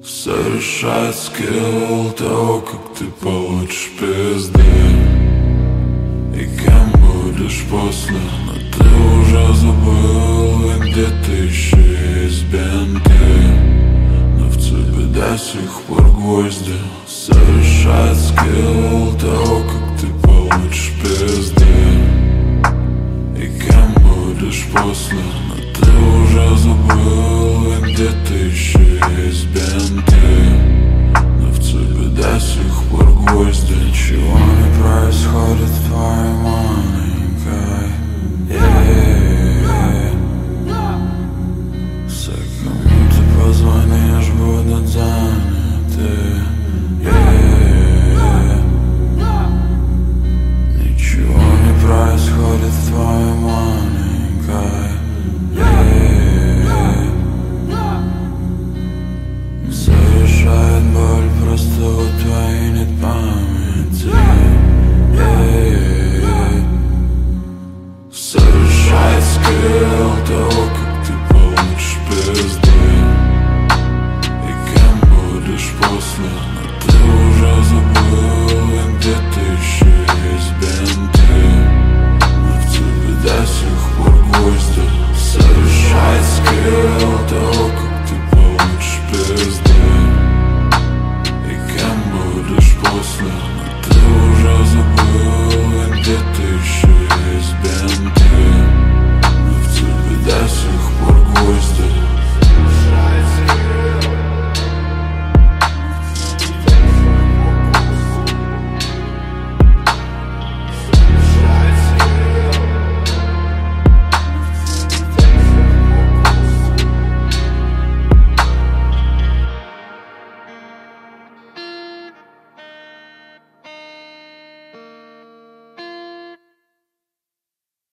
Все решает скилл того, как ты получишь пизды и кем будешь после. Но ты уже забыл, и где-то еще есть бинты, но в тебе до сих пор гвозди. Все решает скилл того, как ты получишь пизды и кем будешь после. Но ты уже забыл, и где-то еще есть бинты, но в тебе до сих пор гвозди. Ничего не происходит в твоей маленькой, Все, кому ты позвонишь, будут за